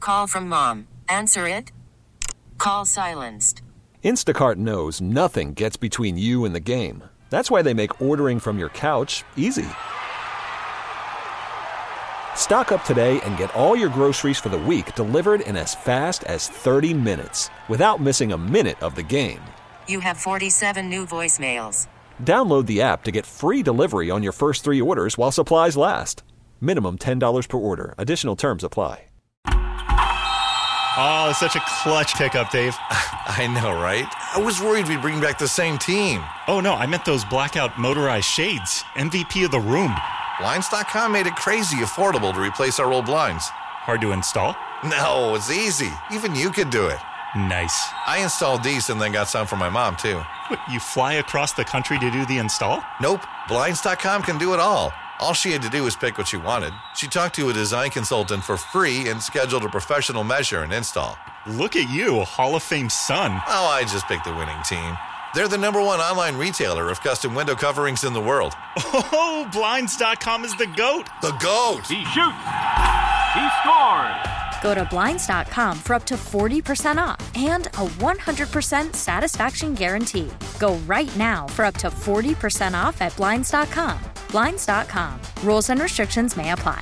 Call from mom. Answer it. Call silenced. Instacart knows nothing gets between you and the game. That's why they make ordering from your couch easy. Stock up today and get all your groceries for the week delivered in as fast as 30 minutes without missing a minute of the game. You have 47 new voicemails. Download the app to get free delivery on your first 3 orders while supplies last. Minimum $10 per order. Additional terms apply. Oh, such a clutch pickup, Dave. I know, right? I was worried we'd bring back the same team. Oh, no, I meant those blackout motorized shades. MVP of the room. Blinds.com made it crazy affordable to replace our old blinds. Hard to install? No, it's easy. Even you could do it. Nice. I installed these and then got some for my mom, too. What, you fly across the country to do the install? Nope. Blinds.com can do it all. All she had to do was pick what she wanted. She talked to a design consultant for free and scheduled a professional measure and install. Look at you, Hall of Fame son. Oh, I just picked the winning team. They're the #1 online retailer of custom window coverings in the world. Oh, Blinds.com is the GOAT. The GOAT. He shoots. He scores. Go to Blinds.com for up to 40% off and a 100% satisfaction guarantee. Go right now for up to 40% off at Blinds.com. Blinds.com. Rules and restrictions may apply.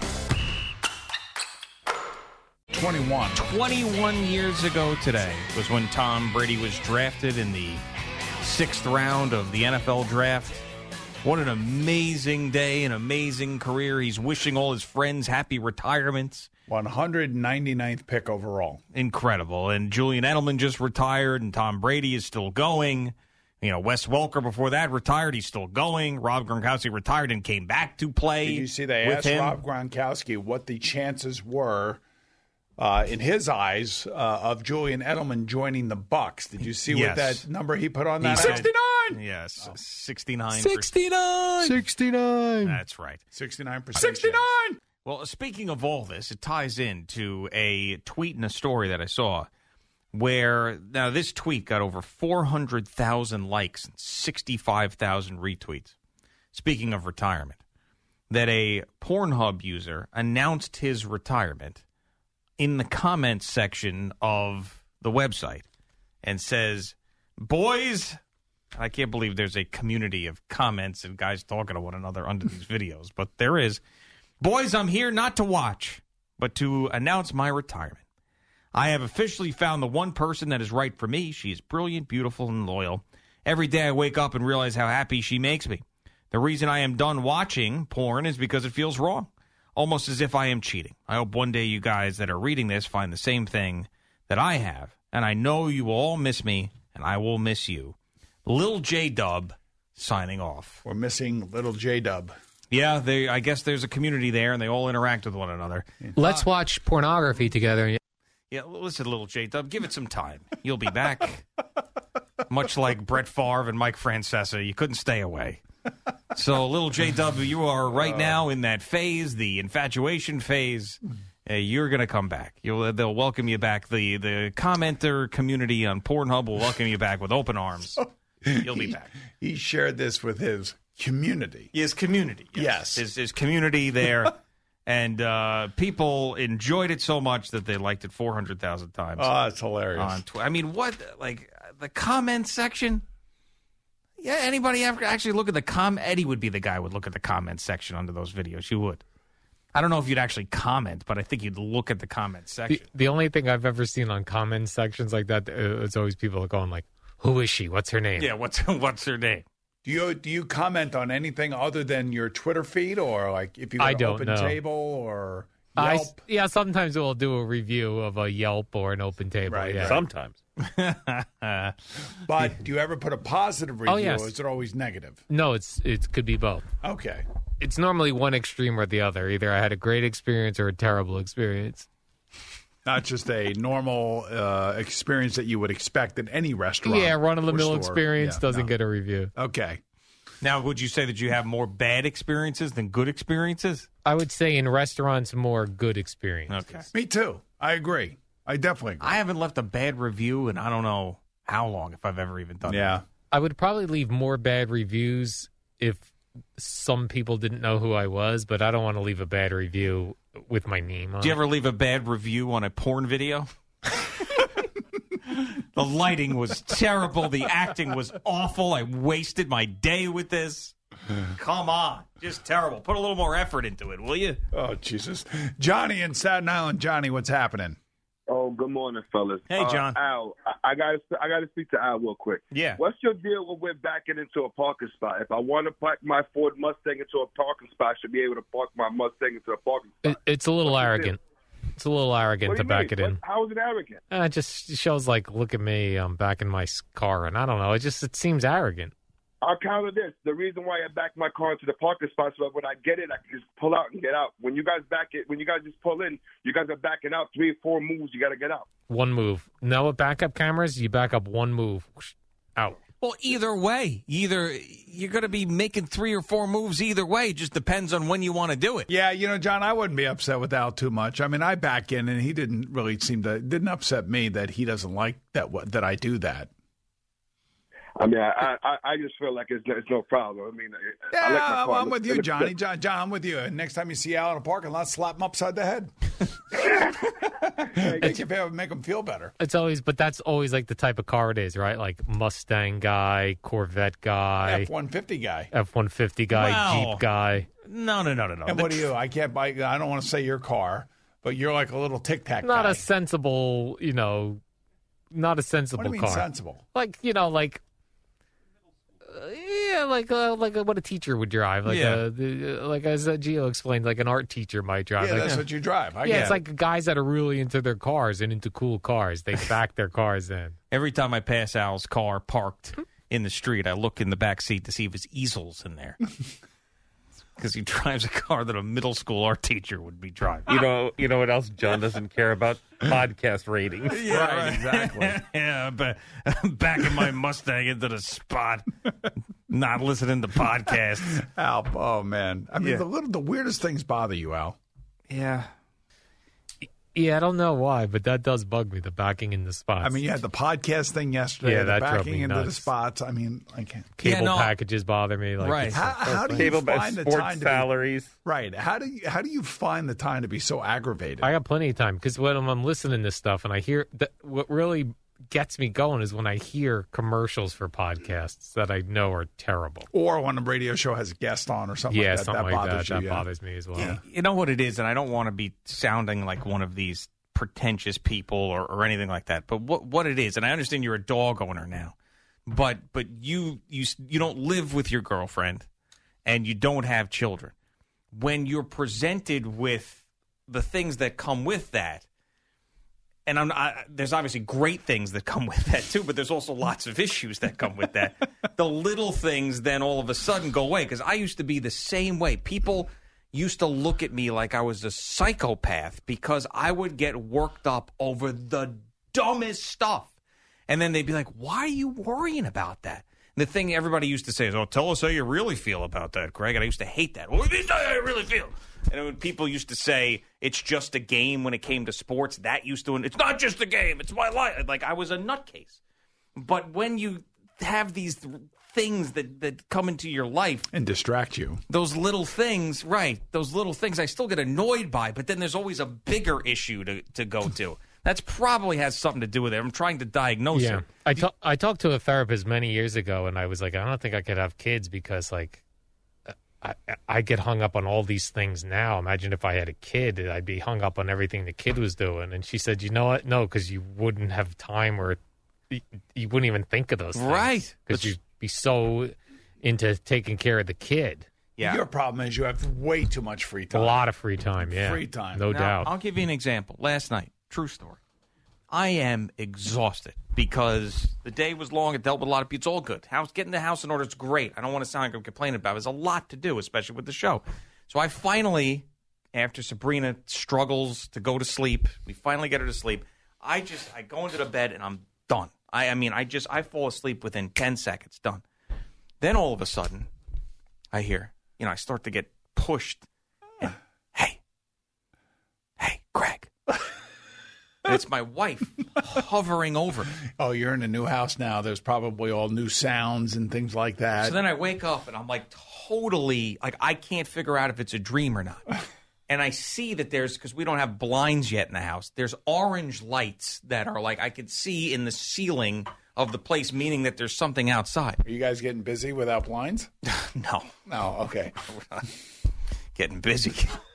21 years ago today was when Tom Brady was drafted in the 6th round of the NFL draft. What an amazing day, an amazing career. He's wishing all his friends happy retirements. 199th pick overall. Incredible. And Julian Edelman just retired, and Tom Brady is still going. You know, Wes Welker before that retired. He's still going. Rob Gronkowski retired and came back to play. Did you see they asked Rob Gronkowski what the chances were, in his eyes, of Julian Edelman joining the Bucs? Did you see what that number he put on that? 69! Yes, 69%. 69! That's right. 69%. 69! Well, speaking of all this, it ties into a tweet and a story that I saw where, now this tweet got over 400,000 likes and 65,000 retweets. Speaking of retirement, that a Pornhub user announced his retirement in the comments section of the website and says, boys, I can't believe there's a community of comments and guys talking to one another under these videos, but there is. Boys, I'm here not to watch, but to announce my retirement. I have officially found the one person that is right for me. She is brilliant, beautiful, and loyal. Every day I wake up and realize how happy she makes me. The reason I am done watching porn is because it feels wrong, almost as if I am cheating. I hope one day you guys that are reading this find the same thing that I have, and I know you will all miss me, and I will miss you. Lil J-Dub signing off. We're missing Little J-Dub. Yeah, I guess there's a community there, and they all interact with one another. Let's watch pornography together. Yeah, listen, Little J-Dub, give it some time. You'll be back. Much like Brett Favre and Mike Francesa, you couldn't stay away. So, Little J-Dub, you are right now in that phase, the infatuation phase. You're going to come back. They'll welcome you back. The commenter community on Pornhub will welcome you back with open arms. You'll be back. He shared this with his community. His community. Yes. His community there. And people enjoyed it so much that they liked it 400,000 times. Oh, it's hilarious. I mean, what, like, the comment section? Yeah, anybody ever actually look at the Eddie would be the guy who would look at the comment section under those videos. You would. I don't know if you'd actually comment, but I think you'd look at the comment section. The only thing I've ever seen on comment sections like that, it's always people going like, who is she? What's her name? Yeah, what's her name? Do you comment on anything other than your Twitter feed, or like if you go to Open Table or Yelp? Sometimes we'll do a review of a Yelp or an Open Table. Right, yeah. Sometimes. But do you ever put a positive review, yes. or is it always negative? No, it could be both. Okay. It's normally one extreme or the other. Either I had a great experience or a terrible experience. Not just a normal experience that you would expect at any restaurant. Yeah, run-of-the-mill experience doesn't get a review. Okay. Now, would you say that you have more bad experiences than good experiences? I would say in restaurants, more good experiences. Okay. Me too. I agree. I definitely agree. I haven't left a bad review in I don't know how long, if I've ever even done that. I would probably leave more bad reviews if some people didn't know who I was, but I don't want to leave a bad review with my name on Do you ever leave a bad review on a porn video? The lighting was terrible. The acting was awful. I wasted my day with this. Come on. Just terrible. Put a little more effort into it, will you? Oh, Jesus. Johnny in Staten Island. Johnny, what's happening? Oh, good morning, fellas. Hey, John. Al, I gotta speak to Al real quick. Yeah. What's your deal with backing into a parking spot? If I want to park my Ford Mustang into a parking spot, I should be able to park my Mustang into a parking spot. It's a little arrogant. It's a little arrogant to back it in. How is it arrogant? It just shows like, look at me, I'm backing my car, and I don't know. It seems arrogant. I'll counter this. The reason why I back my car into the parking spot so that when I get it, I can just pull out and get out. When you guys just pull in, you guys are backing out 3 or 4 moves. You got to get out. One move. No, with backup cameras, you back up one move, whoosh, out. Well, either way, you're going to be making 3 or 4 moves either way. It just depends on when you want to do it. Yeah, John, I wouldn't be upset with Al too much. I mean, I back in, and he didn't really didn't upset me that he doesn't like that I do that. I mean, I just feel like it's no problem. I mean, yeah, I like my car. I'm with you, Johnny. John, I'm with you. And next time you see Al in a parking lot, slap him upside the head. Make him feel better. But that's always like the type of car it is, right? Like Mustang guy, Corvette guy, F-150 guy, F-150 guy, Wow. Jeep guy. No. And what are you? I can't buy. I don't want to say your car, but you're like a little Tic Tac. Not guy. a sensible, not a sensible What do you car. mean sensible? Like like what a teacher would drive, like as Gio explained, like an art teacher might drive. Yeah, that's what you drive. It's like guys that are really into their cars and into cool cars. They back their cars in. Every time I pass Al's car parked in the street, I look in the back seat to see if his easel's in there. Because he drives a car that a middle school art teacher would be driving. You know what else John doesn't care about? Podcast ratings. Yeah, right, exactly. Yeah, but backing my Mustang into the spot, not listening to podcasts. Al, oh man, I mean the weirdest things bother you, Al. Yeah. Yeah, I don't know why, but that does bug me, the backing in the spots. I mean, you had the podcast thing yesterday, Yeah, the that drove backing me into the nuts. spots. I mean, I can't. Cable packages bother me. Like, Right. it's How do you Cable find the sports time to salaries. Right. How do you find the time to be so aggravated? I got plenty of time because when I'm listening to stuff and I hear what really gets me going is when I hear commercials for podcasts that I know are terrible. Or when a radio show has a guest on or something like that. Something that like bothers that. you. That bothers me as well. Yeah. You know what it is, and I don't want to be sounding like one of these pretentious people or anything like that. But what it is, and I understand you're a dog owner now, but you don't live with your girlfriend and you don't have children. When you're presented with the things that come with that, and there's obviously great things that come with that too, but there's also lots of issues that come with that. The little things then all of a sudden go away, because I used to be the same way. People used to look at me like I was a psychopath because I would get worked up over the dumbest stuff. And then they'd be like, why are you worrying about that? And the thing everybody used to say is, oh, tell us how you really feel about that, Greg. And I used to hate that. What do you mean how I really feel? And when people used to say it's just a game when it came to sports, that used to, it's not just a game, it's my life. Like, I was a nutcase. But when you have these things that come into your life and distract you, those little things, right, those little things I still get annoyed by, but then there's always a bigger issue to go to. That's probably has something to do with it. I'm trying to diagnose it. I talked to a therapist many years ago, and I was like, I don't think I could have kids because, like, I get hung up on all these things now. Imagine if I had a kid, I'd be hung up on everything the kid was doing. And she said, you know what? No, because you wouldn't have time, or you wouldn't even think of those things. Right. Because you'd be so into taking care of the kid. Yeah. Your problem is you have way too much free time. A lot of free time, yeah. Free time. No Now, doubt. I'll give you an example. Last night, true story. I am exhausted because the day was long. It dealt with a lot of people. It's all good. Getting the house in order is great. I don't want to sound like I'm complaining about it. There's a lot to do, especially with the show. So I finally, after Sabrina struggles to go to sleep, we finally get her to sleep. I go into the bed and I'm done. I fall asleep within 10 seconds. Done. Then all of a sudden, I hear, I start to get pushed. And, hey, Greg. And it's my wife hovering over me. Oh, you're in a new house now. There's probably all new sounds and things like that. So then I wake up and I'm like totally, like I can't figure out if it's a dream or not. and I see that because we don't have blinds yet in the house, there's orange lights that are like I could see in the ceiling of the place, meaning that there's something outside. Are you guys getting busy without blinds? No. No, okay. We're not getting busy.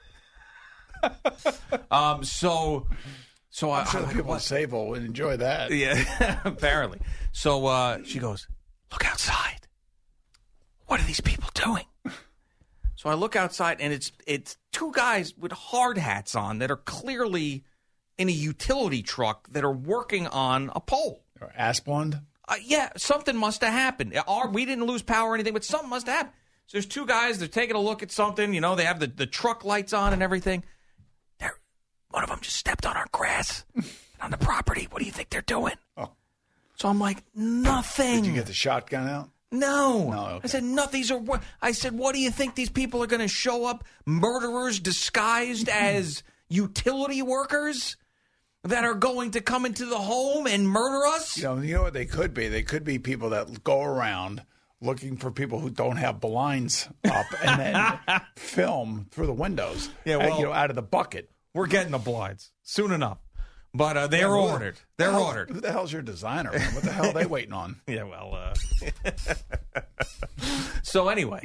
So I'm sure the people at Sable would enjoy that. Yeah, apparently. So she goes, look outside. What are these people doing? So I look outside, and it's two guys with hard hats on that are clearly in a utility truck that are working on a pole. Or Asplund? Yeah, something must have happened. We didn't lose power or anything, but something must have happened. So there's two guys, they're taking a look at something. You know, they have the truck lights on and everything. One of them just stepped on our grass on the property. What do you think they're doing? Oh. So I'm like, nothing. Did you get the shotgun out? No. Okay. I said, nothing. I said, what do you think these people are going to show up? Murderers disguised as utility workers that are going to come into the home and murder us? You know what they could be? They could be people that go around looking for people who don't have blinds up and then film through the windows. Yeah, well, out of the bucket. We're getting the blinds soon enough. But they're ordered. They're ordered. Who the hell's your designer? What the hell are they waiting on? Yeah, well, so anyway,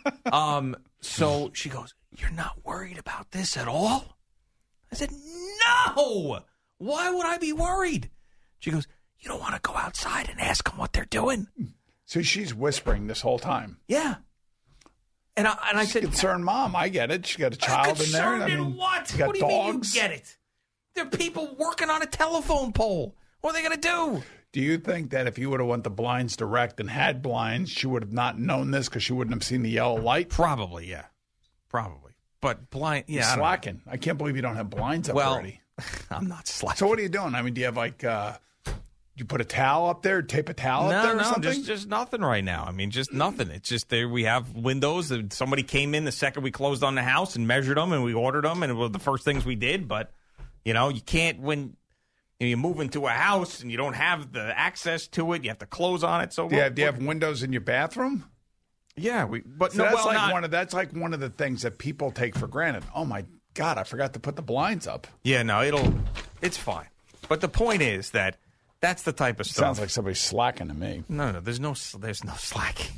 so she goes, you're not worried about this at all? I said, no. Why would I be worried? She goes, you don't want to go outside and ask them what they're doing? So she's whispering this whole time. Yeah. And I said, concerned mom, I get it. She got a child in there. Concerned in what? You got what do you dogs. mean you get it? There are people working on a telephone pole. What are they going to do? Do you think that if you would have went the blinds direct and had blinds, she would have not known this because she wouldn't have seen the yellow light? Probably, yeah. Probably. But blind, yeah. You're slacking. I can't believe you don't have blinds up already. I'm not slacking. So what are you doing? I mean, do you have like... you put a towel up there, tape a towel up there or something? No, just nothing right now. I mean, just nothing. It's just there. We have windows. Somebody came in the second we closed on the house and measured them, and we ordered them, and it was the first things we did. But, you can't, when you move into a house and you don't have the access to it, you have to close on it. So do you have windows in your bathroom? Yeah, that's like one of the things that people take for granted. Oh, my God, I forgot to put the blinds up. Yeah, no, it's fine. But the point is that that's the type of stuff. Sounds like somebody's slacking to me. No, there's no slacking.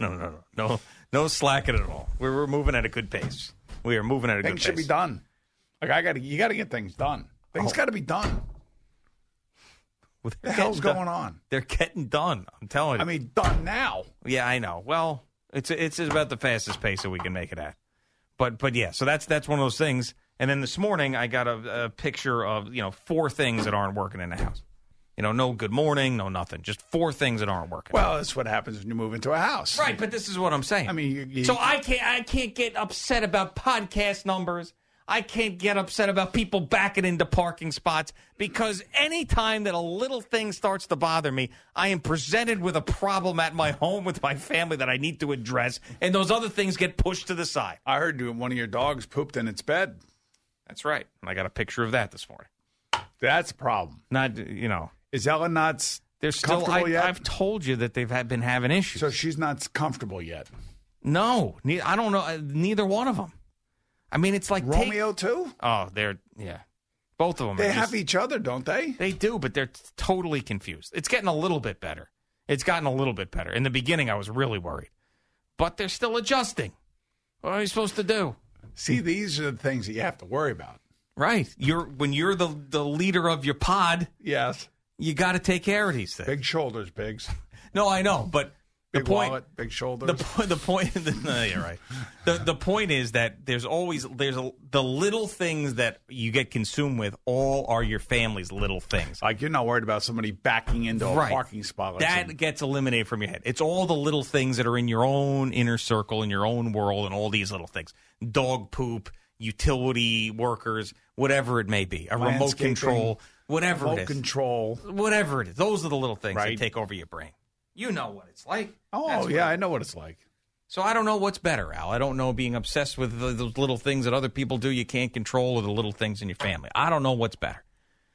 No slacking at all. We're moving at a good pace. We are moving at a good pace. Things should be done. Like you got to get things done. Things got to be done. What the hell's going on? They're getting done. I'm telling you. I mean, done now. Yeah, I know. Well, it's about the fastest pace that we can make it at. But yeah, so that's one of those things. And then this morning I got a picture of 4 things that aren't working in the house. No good morning, no nothing. Just 4 things that aren't working. Well, that's what happens when you move into a house. Right, but this is what I'm saying. I mean, so I can't get upset about podcast numbers. I can't get upset about people backing into parking spots because any time that a little thing starts to bother me, I am presented with a problem at my home with my family that I need to address, and those other things get pushed to the side. I heard one of your dogs pooped in its bed. That's right. And I got a picture of that this morning. That's a problem. Not, Is Ella not comfortable yet? I've told you that they've been having issues. So she's not comfortable yet? No. I don't know. Neither one of them. I mean, it's like... Romeo, too? Oh, both of them. They have each other, don't they? They do, but they're totally confused. It's getting a little bit better. It's gotten a little bit better. In the beginning, I was really worried. But they're still adjusting. What are you supposed to do? See, these are the things that you have to worry about. Right. When you're the leader of your pod, yes, you got to take care of these things. Big shoulders, Biggs. No, I know, but big wallet, big shoulders. The point. No, you're right. The point is that there's the little things that you get consumed with. All are your family's little things. Like you're not worried about somebody backing into a parking spot. That gets eliminated from your head. It's all the little things that are in your own inner circle, in your own world, and all these little things. Dog poop, utility workers, whatever it may be, a remote control, whatever it is. Whatever it is. Those are the little things that take over your brain. You know what it's like. Oh, yeah, I know what it's like. So I don't know what's better, Al. I don't know being obsessed with those little things that other people do you can't control, or the little things in your family. I don't know what's better.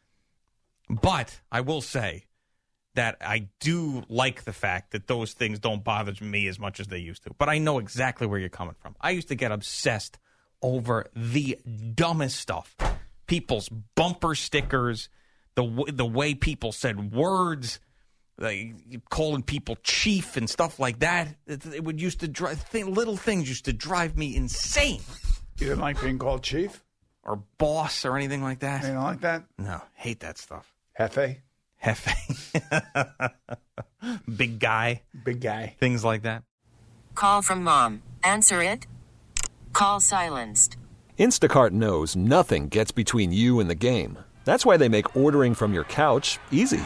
But I will say that I do like the fact that those things don't bother me as much as they used to. But I know exactly where you're coming from. I used to get obsessed over the dumbest stuff. People's bumper stickers, the way people said words, like calling people chief and stuff like that. It would used to drive little things used to drive me insane. You didn't like being called chief or boss or anything like that? You don't like that? No, hate that stuff. Jefe, big guy, things like that. Call from mom. Answer it. Call silenced. Instacart knows nothing gets between you and the game. That's why they make ordering from your couch easy.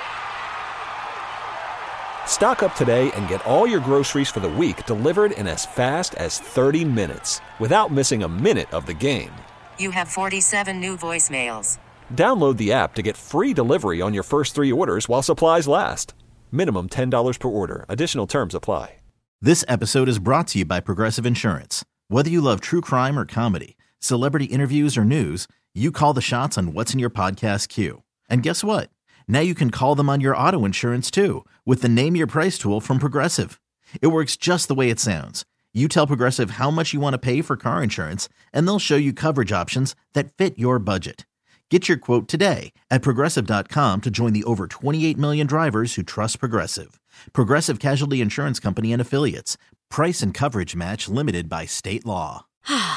Stock up today and get all your groceries for the week delivered in as fast as 30 minutes without missing a minute of the game. You have 47 new voicemails. Download the app to get free delivery on your first 3 orders while supplies last. Minimum $10 per order. Additional terms apply. This episode is brought to you by Progressive Insurance. Whether you love true crime or comedy, celebrity interviews or news, you call the shots on what's in your podcast queue. And guess what? Now you can call them on your auto insurance too with the Name Your Price tool from Progressive. It works just the way it sounds. You tell Progressive how much you want to pay for car insurance, and they'll show you coverage options that fit your budget. Get your quote today at Progressive.com to join the over 28 million drivers who trust Progressive. Progressive Casualty Insurance Company and Affiliates. Price and coverage match limited by state law.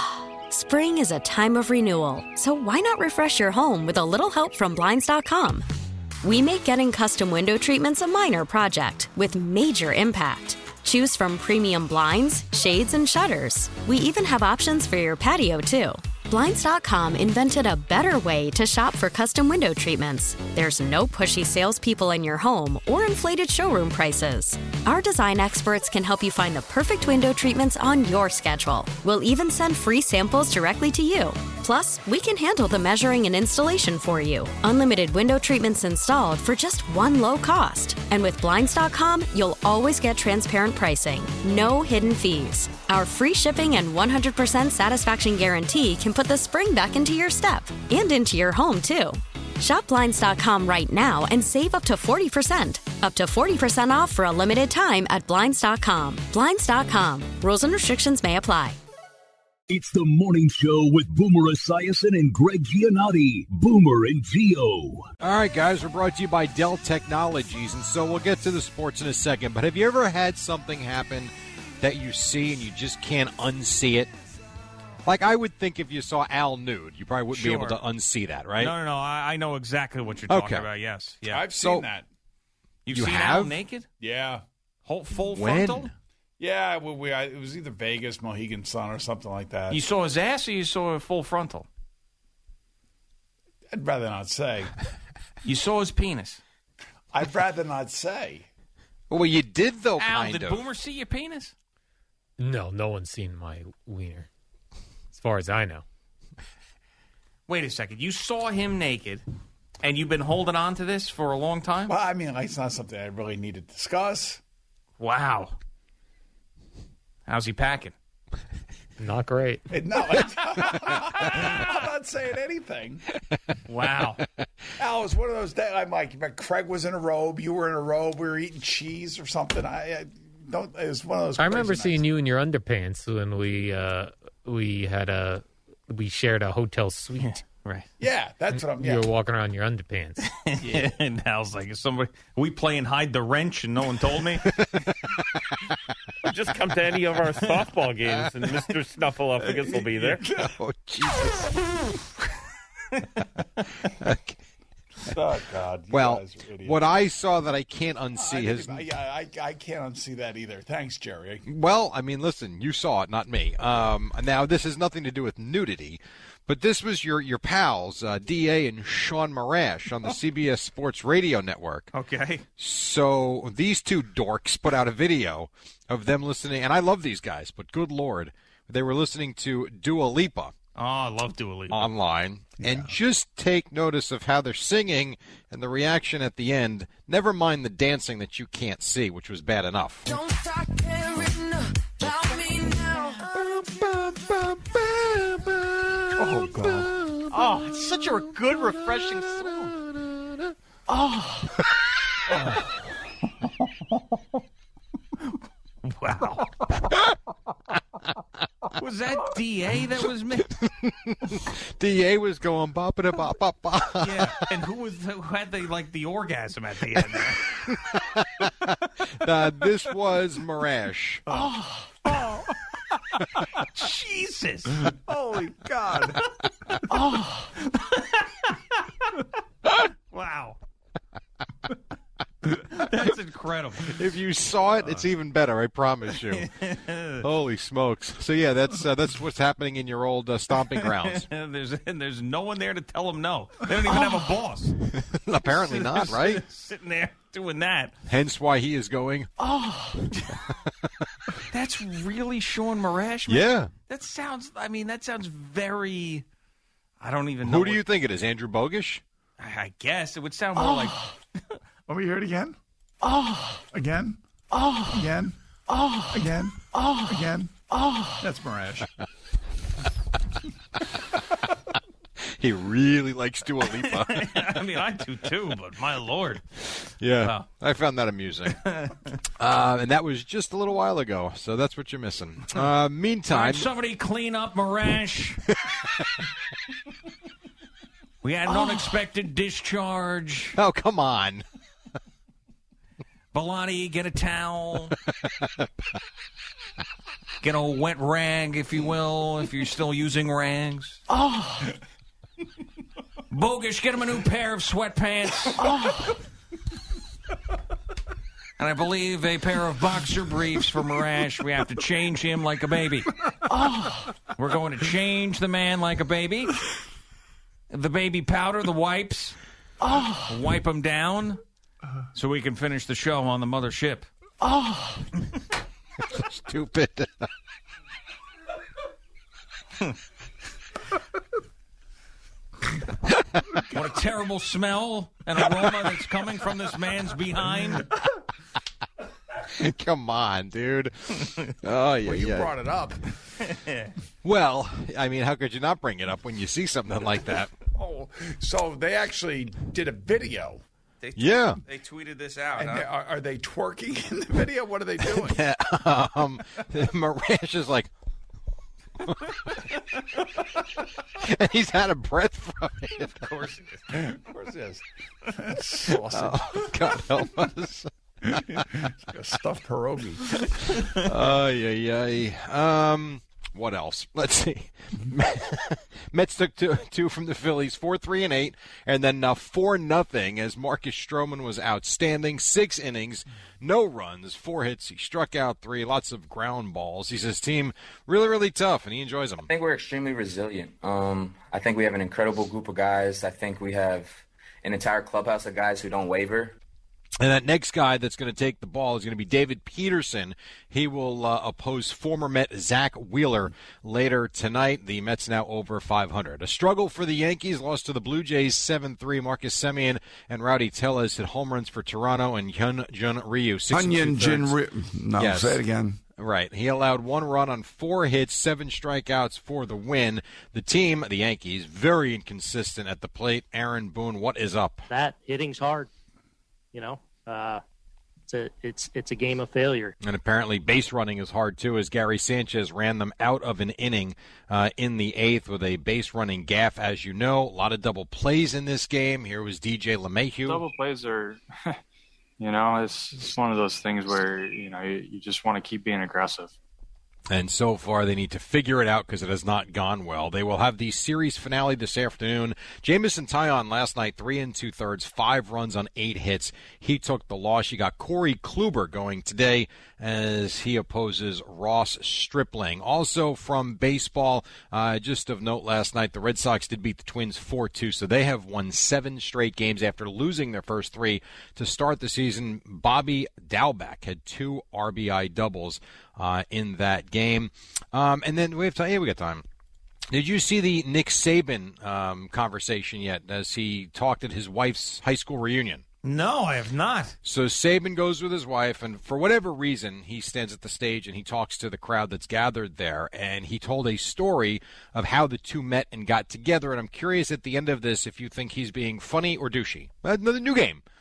Spring is a time of renewal, so why not refresh your home with a little help from Blinds.com? We make getting custom window treatments a minor project with major impact. Choose from premium blinds, shades, and shutters. We even have options for your patio, too. Blinds.com invented a better way to shop for custom window treatments. There's no pushy salespeople in your home or inflated showroom prices. Our design experts can help you find the perfect window treatments on your schedule. We'll even send free samples directly to you. Plus, we can handle the measuring and installation for you. Unlimited window treatments installed for just one low cost. And with Blinds.com, you'll always get transparent pricing. No hidden fees. Our free shipping and 100% satisfaction guarantee can put the spring back into your step and into your home, too. Shop Blinds.com right now and save up to 40%. Up to 40% off for a limited time at Blinds.com. Blinds.com. Rules and restrictions may apply. It's the morning show with Boomer Esiason and Greg Giannotti. Boomer and Gio. All right, guys, we're brought to you by Dell Technologies, and so we'll get to the sports in a second. But have you ever had something happen that you see and you just can't unsee it? Like, I would think if you saw Al nude, you probably wouldn't be able to unsee that, right? No. I know exactly what you're talking about, yes. Yeah. I've seen that. You've seen Al naked? Yeah. Full frontal? Yeah, it was either Vegas, Mohegan Sun, or something like that. You saw his ass or you saw a full frontal? I'd rather not say. You saw his penis? I'd rather not say. Well, you did, though, Al, did Boomer see your penis? No one's seen my wiener, as far as I know. Wait a second. You saw him naked, and you've been holding on to this for a long time? Well, I mean, it's not something I really need to discuss. Wow. How's he packing? Not great. No, I'm not saying anything. Wow. Al, it was one of those days. I'm like, Craig was in a robe, you were in a robe, we were eating cheese or something. It was one of those. I remember seeing you in your underpants when we shared a hotel suite. Right. Yeah, that's what I'm. You were walking around in your underpants. Yeah. And Al's like, are we playing hide the wrench and no one told me? Just come to any of our softball games and Mr. Snuffleupagus will be there. Oh, Jesus. Oh, God. Well, what I saw that I can't unsee I can't unsee that either. Thanks, Jerry. Well, I mean, listen, you saw it, not me. Now, this has nothing to do with nudity, but this was your pals, D.A. and Sean Marash on the CBS Sports Radio Network. Okay. So these two dorks put out a video of them listening, and I love these guys, but good Lord, they were listening to Dua Lipa. Oh, I love Dua Lipa. Online. Yeah. And just take notice of how they're singing and the reaction at the end. Never mind the dancing that you can't see, which was bad enough. Don't stop caring about me now. Oh, God. Oh, it's such a good, refreshing song. Oh. Wow. Was that DA that was DA was going bop ba bop bop bop. Yeah, and who had the orgasm at the end there? This was Marash. Oh. Jesus! Holy God! Oh. Wow. That's incredible. If you saw it, it's even better. I promise you. Holy smokes! So yeah, that's what's happening in your old stomping grounds. There's no one there to tell them no. They don't even have a boss. Apparently not, right? Sitting there doing that. Hence why he is going. Oh, that's really Sean Marash. Yeah. That sounds very. I don't even know. Who do you think it is? Andrew Bogish? I guess it would sound more like. Let me hear it again. Oh. Again. Oh. Again. Oh. Again. Oh. Again. Oh. That's Marash. He really likes Dua Lipa. I mean, I do too, but my Lord. Yeah, Wow. I found that amusing. And that was just a little while ago, so that's what you're missing. Meantime. Somebody clean up Marash. We had an unexpected discharge. Oh, come on. Bellotti, get a towel. Get a wet rag, if you will, if you're still using rags. Oh. Bogish, get him a new pair of sweatpants. Oh. And I believe a pair of boxer briefs for Marash. We have to change him like a baby. Oh. We're going to change the man like a baby. The baby powder, the wipes. Oh. Wipe him down so we can finish the show on the mothership. Oh. Stupid. What a terrible smell and aroma that's coming from this man's behind. Come on, dude. Oh, yeah. Well, you brought it up. Well, I mean, how could you not bring it up when you see something like that? Oh, so they actually did a video. They tweeted this out. And are they twerking in the video? What are they doing? Marash is like, and he's out of breath from it. Of course he is. Of course he is. That's sausage. Oh, God help us. A stuffed pierogi. What else? Let's see. Mets took two from the Phillies, 4-3-8, and then 4-0 as Marcus Stroman was outstanding. 6 innings, no runs, 4 hits. He struck out 3, lots of ground balls. He says team really, really tough, and he enjoys them. I think we're extremely resilient. I think we have an incredible group of guys. I think we have an entire clubhouse of guys who don't waver. And that next guy that's going to take the ball is going to be David Peterson. He will oppose former Met Zach Wheeler later tonight. The Mets now over 500. A struggle for the Yankees, lost to the Blue Jays 7-3. Marcus Semien and Rowdy Tellez hit home runs for Toronto, and Hyun-Jin Ryu. No, yes. Say it again. Right. He allowed 1 run on 4 hits, 7 strikeouts for the win. The team, the Yankees, very inconsistent at the plate. Aaron Boone, what is up? That hitting's hard. You know, it's a game of failure. And apparently base running is hard, too, as Gary Sanchez ran them out of an inning in the 8th with a base running gaff, as you know. A lot of double plays in this game. Here was DJ LeMahieu. Double plays are, it's one of those things where, you just want to keep being aggressive. And so far, they need to figure it out because it has not gone well. They will have the series finale this afternoon. Jamison Taillon last night, 3 2/3, 5 runs on 8 hits. He took the loss. You got Corey Kluber going today as he opposes Ross Stripling. Also from baseball, just of note last night, the Red Sox did beat the Twins 4-2, so they have won 7 straight games after losing their first 3 to start the season. Bobby Dalbec had 2 RBI doubles in that game. And then we have time. Yeah, we got time. Did you see the Nick Saban conversation yet as he talked at his wife's high school reunion? No, I have not. So Saban goes with his wife, and for whatever reason, he stands at the stage and he talks to the crowd that's gathered there, and he told a story of how the two met and got together, and I'm curious at the end of this if you think he's being funny or douchey. Another new game.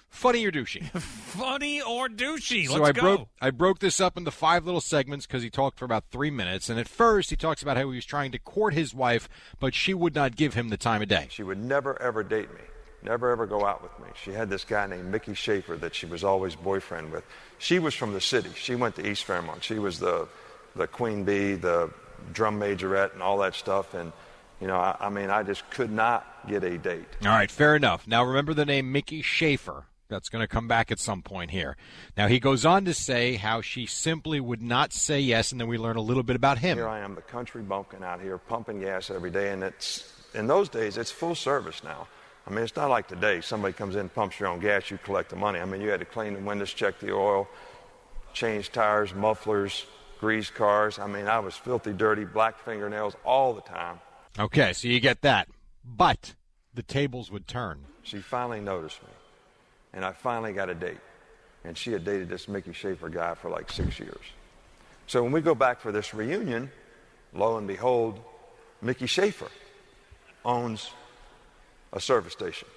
Funny or douchey? Funny or douchey? So Let's go. I broke this up into 5 little segments because he talked for about 3 minutes. And at first, he talks about how he was trying to court his wife, but she would not give him the time of day. She would never, ever date me. Never, ever go out with me. She had this guy named Mickey Schaefer that she was always boyfriend with. She was from the city. She went to East Fairmont. She was the queen bee, the drum majorette, and all that stuff. And, you know, I just could not get a date. All right, fair enough. Now, remember the name Mickey Schaefer. That's going to come back at some point here. Now, he goes on to say how she simply would not say yes, and then we learn a little bit about him. Here I am, the country bumpkin out here, pumping gas every day, and in those days, it's full service now. I mean, it's not like today. Somebody comes in, pumps your own gas, you collect the money. I mean, you had to clean the windows, check the oil, change tires, mufflers, grease cars. I mean, I was filthy, dirty, black fingernails all the time. Okay, so you get that. But the tables would turn. She finally noticed me, and I finally got a date. And she had dated this Mickey Schaefer guy for like 6 years. So when we go back for this reunion, lo and behold, Mickey Schaefer owns a service station.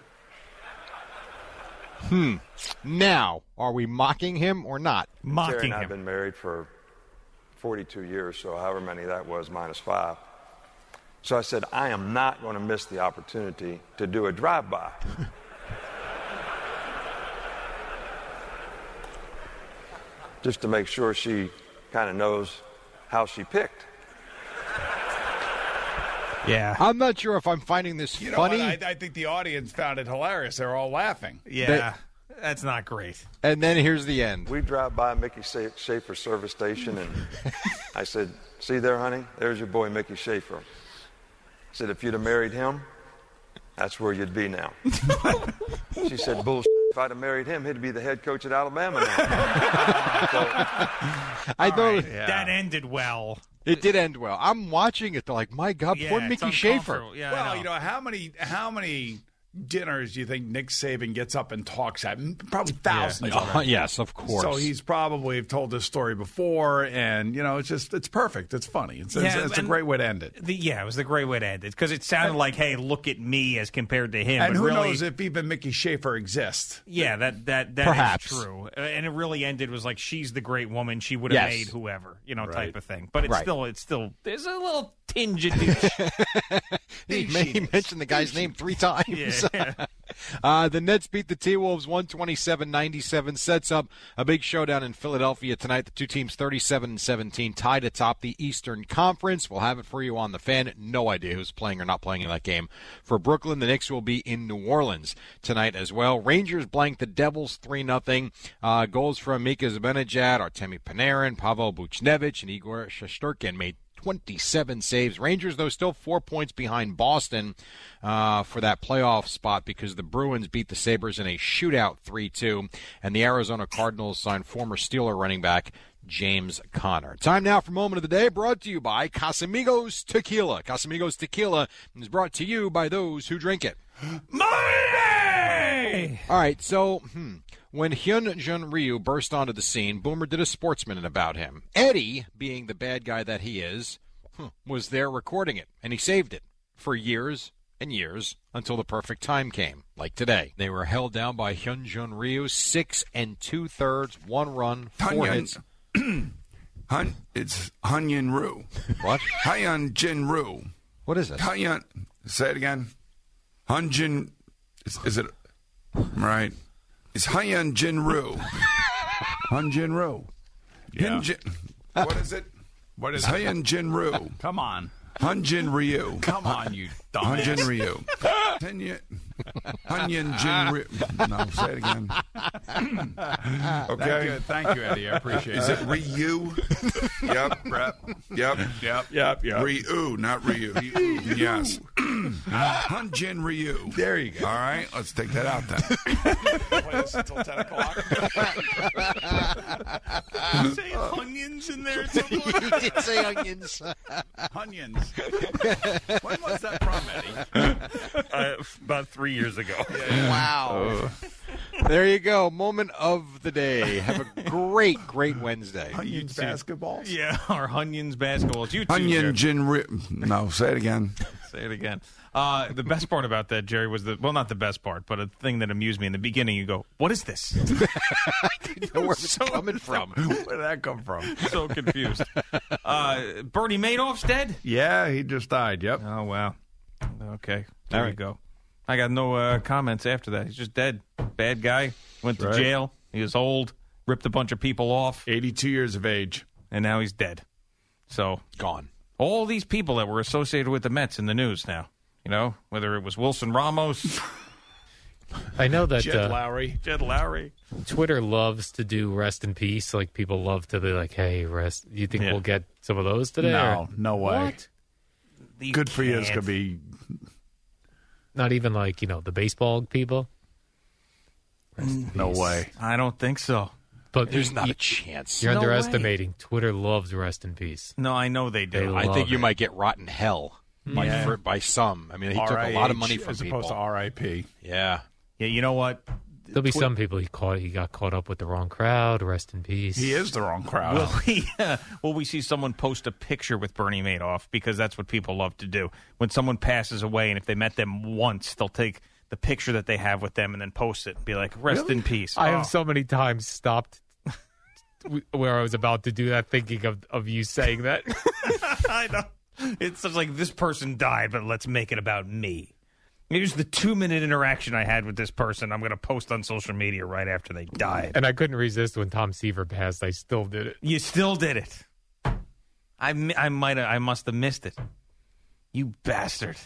Now, are we mocking him or not? Terry and I have been married for 42 years, so however many that was minus 5. So I said, I am not going to miss the opportunity to do a drive-by. Just to make sure she kind of knows how she picked. Yeah. I'm not sure if I'm finding this You know funny. what? I think the audience found it hilarious. They're all laughing. Yeah, that's not great. And then here's the end. We drive by Mickey Schaefer service station, and I said, see there, honey? There's your boy, Mickey Schaefer. I said, if you'd have married him, that's where you'd be now. She said, bullshit. If I'd have married him, he'd be the head coach at Alabama now. I know that ended well. It did end well. I'm watching it. They're like, my God, poor Mickey Schaefer. Yeah, well, you know, how many dinners do you think Nick Saban gets up and talks at? Probably thousands. Yes, of course. So he's probably told this story before, and, you know, it's perfect. It's funny. It's a great way to end it. It was the great way to end it, because it sounded like, hey, look at me as compared to him. And but who really, knows if even Mickey Schaefer exists. Yeah, that Perhaps. is true. And it really ended was like, she's the great woman. She would have made whoever, you know, type of thing. But it's still, there's a little tinge of douche. He mentioned the guy's name 3 times. Yeah. The Nets beat the T-Wolves 127-97, sets up a big showdown in Philadelphia tonight. The two teams 37-17 tied atop the Eastern Conference. We'll have it for you on the Fan. No idea who's playing or not playing in that game. For Brooklyn, the Knicks will be in New Orleans tonight as well. Rangers blank the Devils 3-0. Goals from Mika Zibanejad, Artemi Panarin, Pavel Buchnevich, and Igor Shesterkin made 27 saves. Rangers, though, still 4 points behind Boston for that playoff spot because the Bruins beat the Sabres in a shootout 3-2, and the Arizona Cardinals signed former Steeler running back James Conner. Time now for Moment of the Day, brought to you by Casamigos Tequila. Casamigos Tequila is brought to you by those who drink it. Money! All right, so when Hyun-Jin Ryu burst onto the scene, Boomer did a Sportsman about him. Eddie, being the bad guy that he is, was there recording it, and he saved it for years and years until the perfect time came, like today. They were held down by Hyun-Jin Ryu, 6 2/3, 1 run, 4 hits. It's Hyun-Jin Ryu. What? Hyun-Jin Ryu. What is it? Say it again. Hyun-Jin. Is it right? It's Hyun-Jin Ryu. Hyun-Jin Ryu. Yeah. What is it? What is Hyun-Jin Ryu? Come on. Hyun-Jin Ryu. Come on, you dumb Hyun-Jin Ryu. Hyun-Jin Ryu. No, say it again. Okay. Thank you, Eddie. I appreciate it. Is it Ryu? Yep. Yep. Ryu, not Ryu. Yes. Hyun-Jin Ryu. There you go. All right, let's take that out then. Play this until 10 o'clock. Did you say onions in there? He did say onions. Onions. When was that from, Eddie? About 3 years ago. Wow. There you go. Moment of the day. Have a great Wednesday. Onions basketballs? Yeah, our Onions basketballs. You too, Hyun-Jin Ryu. No, say it again. Say it again. The best part about that, Jerry, was not the best part, but a thing that amused me in the beginning. You go, "What is this?" I didn't know where it's coming from. Where did that come from? So confused. Bernie Madoff's dead? Yeah, he just died. Yep. Oh, wow. Okay. There you go. I got no comments after that. He's just dead. Bad guy. Went to jail. He was old. Ripped a bunch of people off. 82 years of age. And now he's dead. So. Gone. All these people that were associated with the Mets in the news now. You know, whether it was Wilson Ramos. I know that Jed Lowry. Twitter loves to do rest in peace. Like, people love to be like, hey, rest. You think we'll get some of those today? No way. What? Good for you is going to be... Not even like, the baseball people? No way. I don't think so. But there's not a chance. You're underestimating. Twitter loves rest in peace. No, I know they do. I think you might get rotten hell by some. I mean, he took a lot of money from people. As opposed to RIP. Yeah. Yeah, you know what? There'll be some people he got caught up with the wrong crowd. Rest in peace. He is the wrong crowd. Will we see someone post a picture with Bernie Madoff? Because that's what people love to do. When someone passes away, and if they met them once, they'll take the picture that they have with them and then post it and be like, rest in peace. I have so many times stopped where I was about to do that, thinking of you saying that. I know. It's just like, this person died, but let's make it about me. Here's the 2-minute interaction I had with this person. I'm going to post on social media right after they died. And I couldn't resist when Tom Seaver passed. I still did it. You still did it. I must have missed it. You bastard.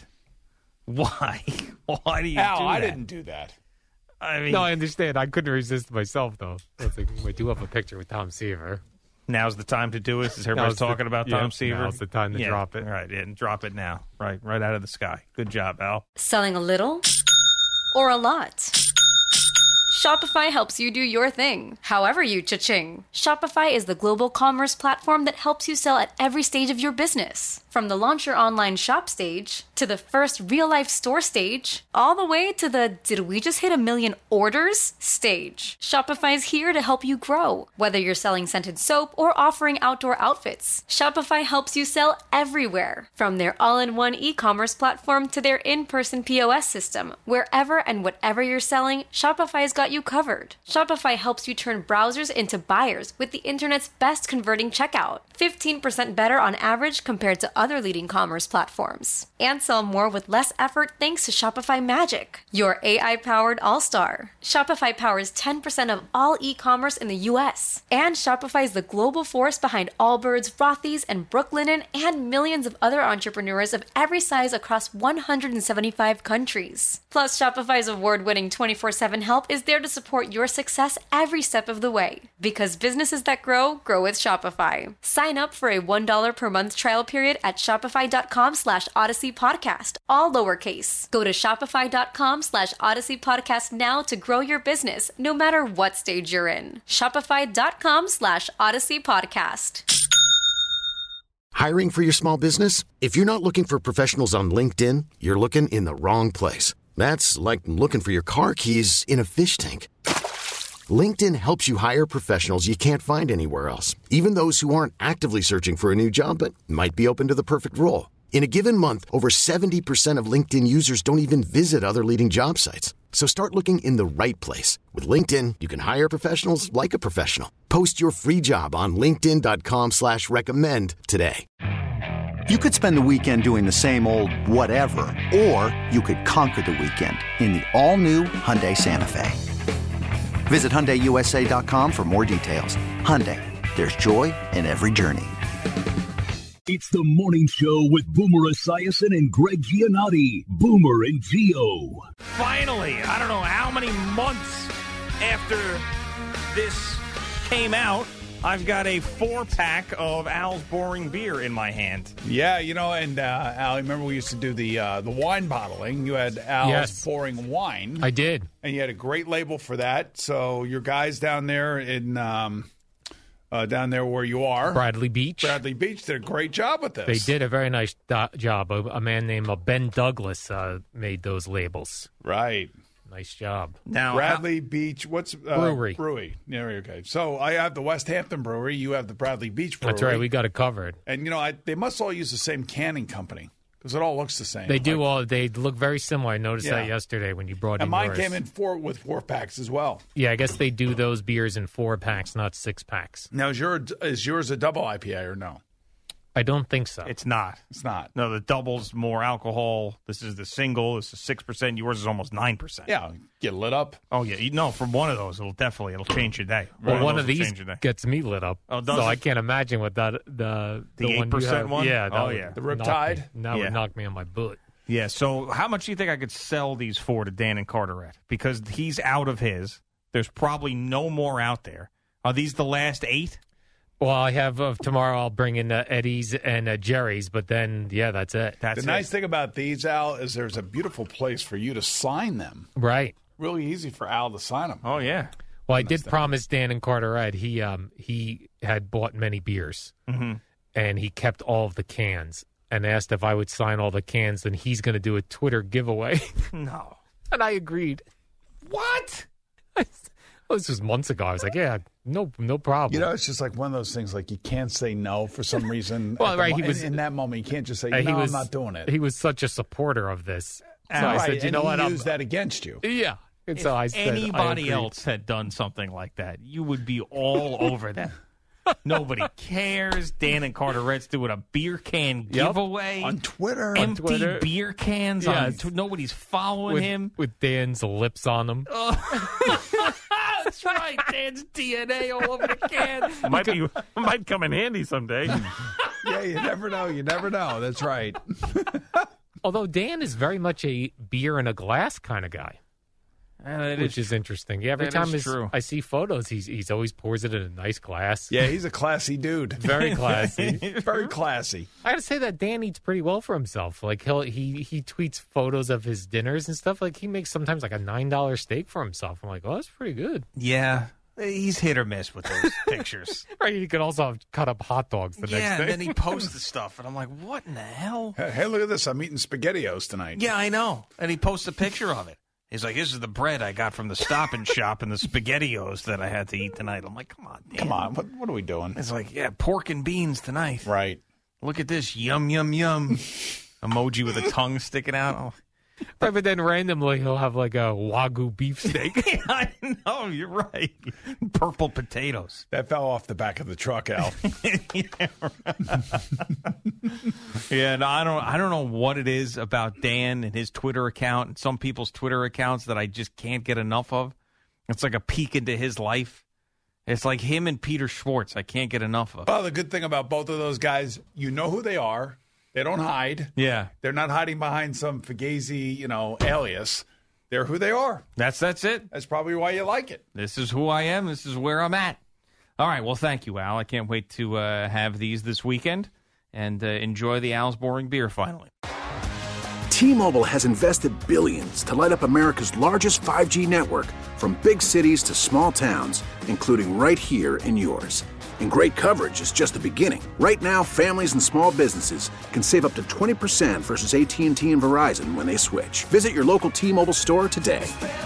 Why? Why do you do that? I didn't do that. I mean, no, I understand. I couldn't resist myself, though. I was like, we do have a picture with Tom Seaver. Now's the time to do it. Is everybody talking about Tom Seaver? Now's the time to drop it. Right, and drop it now. Right out of the sky. Good job, Al. Selling a little or a lot? Shopify helps you do your thing, however you cha-ching. Shopify is the global commerce platform that helps you sell at every stage of your business. From the launch your online shop stage, to the first real-life store stage, all the way to the did we just hit 1 million orders stage. Shopify's here to help you grow. Whether you're selling scented soap or offering outdoor outfits, Shopify helps you sell everywhere. From their all-in-one e-commerce platform to their in-person POS system, wherever and whatever you're selling, Shopify's got you covered. Shopify helps you turn browsers into buyers with the internet's best converting checkout. 15% better on average compared to other leading commerce platforms. And sell more with less effort thanks to Shopify Magic, your AI-powered all-star. Shopify powers 10% of all e-commerce in the U.S. And Shopify is the global force behind Allbirds, Rothy's, and Brooklinen, and millions of other entrepreneurs of every size across 175 countries. Plus, Shopify's award-winning 24/7 help is there to support your success every step of the way. Because businesses that grow with Shopify. Sign up for a $1 per month trial period at shopify.com/Odyssey Podcast, all lowercase. Go to shopify.com/Odyssey Podcast now to grow your business, no matter what stage you're in. Shopify.com/Odyssey Podcast. Hiring for your small business? If you're not looking for professionals on LinkedIn, you're looking in the wrong place. That's like looking for your car keys in a fish tank. LinkedIn helps you hire professionals you can't find anywhere else, even those who aren't actively searching for a new job but might be open to the perfect role. In a given month, over 70% of LinkedIn users don't even visit other leading job sites. So start looking in the right place. With LinkedIn, you can hire professionals like a professional. Post your free job on linkedin.com/recommend today. You could spend the weekend doing the same old whatever, or you could conquer the weekend in the all-new Hyundai Santa Fe. Visit HyundaiUSA.com for more details. Hyundai, there's joy in every journey. It's the morning show with Boomer Esiason and Greg Giannotti. Boomer and Gio. Finally, I don't know how many months after this came out, I've got a 4-pack of Al's Boring Beer in my hand. Yeah, and Al, remember we used to do the wine bottling. You had Al's Boring Wine. I did. And you had a great label for that. So your guys down there in down there where you are, Bradley Beach did a great job with this. They did a very nice job. A man named Ben Douglas made those labels. Right. Nice job. Now, Bradley Beach, what's brewery? Yeah, okay. So I have the West Hampton Brewery. You have the Bradley Beach Brewery. That's right. We got it covered. And they must all use the same canning company. Because it all looks the same. They do all. They look very similar. I noticed that yesterday when you brought in and mine yours. came in with 4-packs as well. Yeah, I guess they do those beers in 4-packs, not 6-packs. Now, is yours a double IPA or no? I don't think so. It's not. It's not. No, the double's more alcohol. This is the single. This is 6%. Yours is almost 9%. Yeah, get lit up. Oh, yeah. No, from one of those, it'll change your day. Well, one of these gets me lit up. Oh, so I can't imagine what the 8% one? Yeah. Oh, yeah. The Riptide? That would knock me on my butt. Yeah, so how much do you think I could sell these for to Dan and Carteret? Because he's out of his. There's probably no more out there. Are these the last 8? Well, I have tomorrow. I'll bring in Eddie's and Jerry's, but then that's it. The nice thing about these, Al, is there's a beautiful place for you to sign them. Right. Really easy for Al to sign them. Oh yeah. Well, I did promise Dan and Carteret. He had bought many beers, and he kept all of the cans, and asked if I would sign all the cans. Then he's going to do a Twitter giveaway. No. And I agreed. What? This was months ago. I was like, yeah, no problem. You know, it's just like one of those things, like you can't say no for some reason. Well, right, he was in that moment. You can't just say, no, I'm not doing it. He was such a supporter of this. So I said, you know what? Use that against you. Yeah. And If so I said, anybody else had done something like that, you would be all over them. Nobody cares. Dan and Carteret's doing a beer can giveaway on Twitter. Empty beer cans. Nobody's following him with Dan's lips on them. That's right. Dan's DNA all over the can. Might come in handy someday. Yeah, you never know. You never know. That's right. Although Dan is very much a beer in a glass kind of guy. Which is interesting. Yeah, every time I see photos, he's always pours it in a nice glass. Yeah, he's a classy dude. Very classy. Very classy. I got to say that Dan eats pretty well for himself. Like he tweets photos of his dinners and stuff. Like he makes sometimes like a $9 steak for himself. I'm like, oh, that's pretty good. Yeah. He's hit or miss with those pictures. Right, he could also cut up hot dogs the next day. Yeah, and then he posts the stuff, and I'm like, what in the hell? Hey, look at this. I'm eating SpaghettiOs tonight. Yeah, I know. And he posts a picture of it. He's like, this is the bread I got from the Stop and Shop and the SpaghettiOs that I had to eat tonight. I'm like, come on, Dan. Come on. What are we doing? It's like, yeah, pork and beans tonight. Right. Look at this. Yum, yum, yum. Emoji with a tongue sticking out. Oh. Right, but then randomly he'll have like a Wagyu beef steak. Yeah, I know, you're right. Purple potatoes. That fell off the back of the truck, Al. Yeah, no, I don't know what it is about Dan and his Twitter account and some people's Twitter accounts that I just can't get enough of. It's like a peek into his life. It's like him and Peter Schwartz. I can't get enough of. Well, the good thing about both of those guys, you know who they are. They don't hide. Yeah. They're not hiding behind some Fugazi, alias. They're who they are. That's it. That's probably why you like it. This is who I am. This is where I'm at. All right. Well, thank you, Al. I can't wait to have these this weekend and enjoy the Al's Boring Beer finally. T-Mobile has invested billions to light up America's largest 5G network, from big cities to small towns, including right here in yours. And great coverage is just the beginning. Right now, families and small businesses can save up to 20% versus AT&T and Verizon when they switch. Visit your local T-Mobile store today.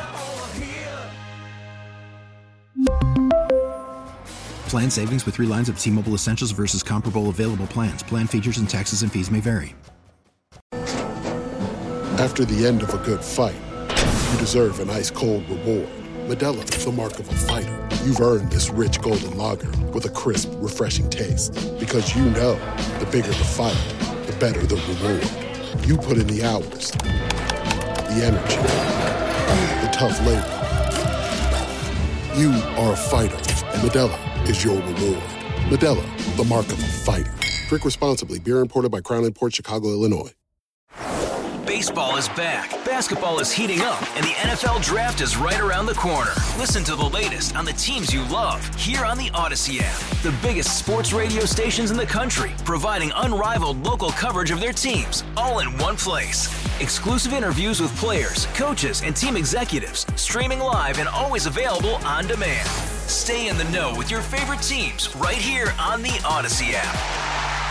Plan savings with 3 lines of T-Mobile Essentials versus comparable available plans. Plan features and taxes and fees may vary. After the end of a good fight, you deserve an ice-cold reward. Modelo is the mark of a fighter. You've earned this rich golden lager with a crisp, refreshing taste. Because you know, the bigger the fight, the better the reward. You put in the hours, the energy, the tough labor. You are a fighter, and Modelo is your reward. Modelo, the mark of a fighter. Drink responsibly. Beer imported by Crown Imports, Chicago, Illinois. Baseball is back, basketball is heating up, and the NFL Draft is right around the corner. Listen to the latest on the teams you love here on the Odyssey app. The biggest sports radio stations in the country, providing unrivaled local coverage of their teams, all in one place. Exclusive interviews with players, coaches, and team executives, streaming live and always available on demand. Stay in the know with your favorite teams right here on the Odyssey app.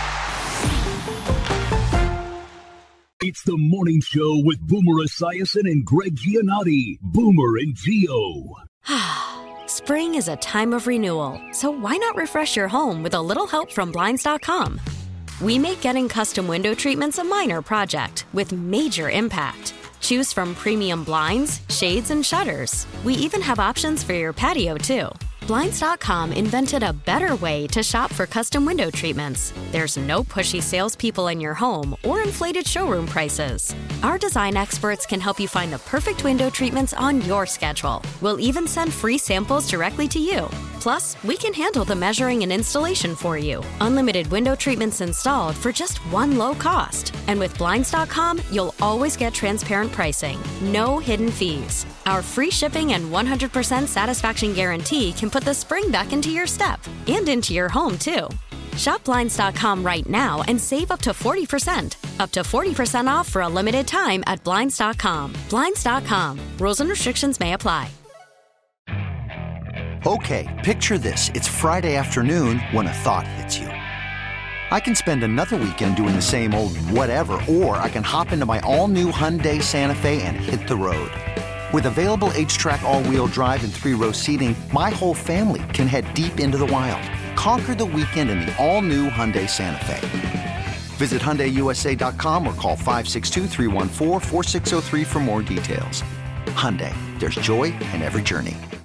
It's the morning show with Boomer Esiason and Greg Giannotti. Boomer and Gio. Spring is a time of renewal, so why not refresh your home with a little help from Blinds.com? We make getting custom window treatments a minor project with major impact. Choose from premium blinds, shades, and shutters. We even have options for your patio, too. Blinds.com invented a better way to shop for custom window treatments. There's no pushy salespeople in your home or inflated showroom prices. Our design experts can help you find the perfect window treatments on your schedule. We'll even send free samples directly to you. Plus, we can handle the measuring and installation for you. Unlimited window treatments installed for just one low cost. And with Blinds.com, you'll always get transparent pricing. No hidden fees. Our free shipping and 100% satisfaction guarantee can put the spring back into your step and into your home, too. Shop Blinds.com right now and save up to 40%. Up to 40% off for a limited time at Blinds.com. Blinds.com. Rules and restrictions may apply. Okay, picture this. It's Friday afternoon when a thought hits you. I can spend another weekend doing the same old whatever, or I can hop into my all-new Hyundai Santa Fe and hit the road. With available H-Track all-wheel drive and 3-row seating, my whole family can head deep into the wild. Conquer the weekend in the all-new Hyundai Santa Fe. Visit HyundaiUSA.com or call 562-314-4603 for more details. Hyundai, there's joy in every journey.